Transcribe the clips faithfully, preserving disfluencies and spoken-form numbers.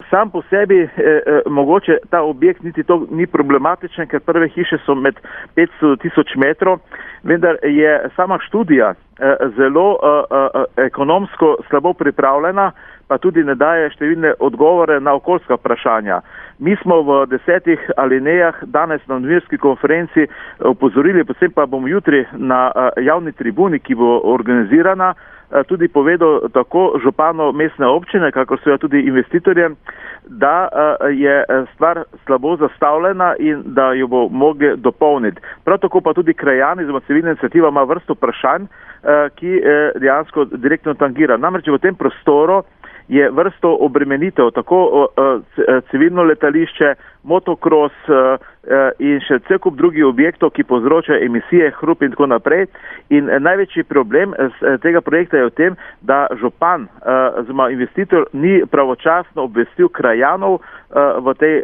sam po sebi eh, eh, mogoče ta objekt niti to ni problematičen, ker prve hiše so med petsto do tisoč metrov, vendar je sama študija eh, zelo eh, eh, ekonomsko slabo pripravljena, pa tudi ne daje številne odgovore na okoljska vprašanja. Mi smo v desetih alinejah danes na novinarski konferenci opozorili, predvsem pa bomo jutri na javni tribuni, ki bo organizirana, tudi povedal tako županu mestne občine, kakor seveda tudi investitorjem, da je stvar slabo zastavljena in da jo bo mogli dopolniti. Prav tako pa tudi krajani, oziroma civilna iniciativa ima vrsto vprašanj, ki dejansko direktno tangira. Namreč v tem prostoru je vrsto obremenitev, tako civilno letališče, motokros in še cel kup drugih objektov, ki povzročajo emisije, hrup in tako naprej. In največji problem tega projekta je v tem, da župan oziroma investitor ni pravočasno obvestil krajanov v tej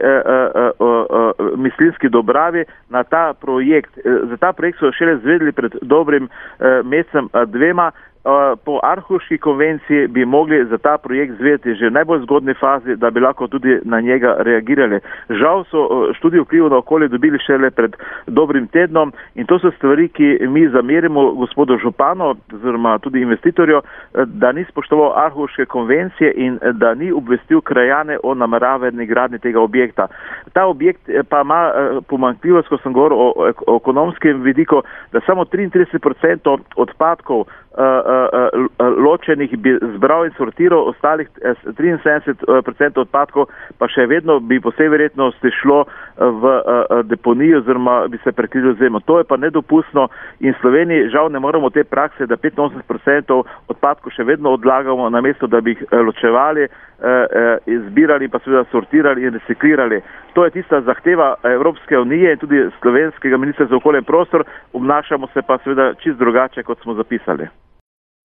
mislinski Dobravi na ta projekt. Za ta projekt so šele zvedeli pred dobrim mesecem dvema. Po Arhuški konvenciji bi mogli za ta projekt zvedeti že v najbolj zgodni fazi, da bi lahko tudi na njega reagirali. Žal so študijo vplivov na okolje dobili šele pred dobrim tednom in to so stvari, ki mi zamerimo gospodu županu oziroma tudi investitorju, da ni spoštoval Arhuške konvencije in da ni obvestil krajane o nameravani gradnji tega objekta. Ta objekt pa ima pomanjkljivost, ko sem govoril o, o ekonomskem vidiku, da samo triintrideset procentov odpadkov Uh, uh, uh, ločenih bi zbral in sortiral, ostalih triinsedemdeset procentov odpadkov pa še vedno bi po vsej verjetnosti šlo v uh, deponijo oziroma bi se prekrilo zemljo. To je pa nedopustno in v Sloveniji žal ne moramo te prakse, da petinosemdeset procentov odpadkov še vedno odlagamo, namesto da bi jih ločevali, uh, izbirali pa seveda sortirali in reciklirali. To je tista zahteva Evropske unije in tudi slovenskega ministra za okolje in prostor, obnašamo se pa seveda čisto drugače, kot smo zapisali.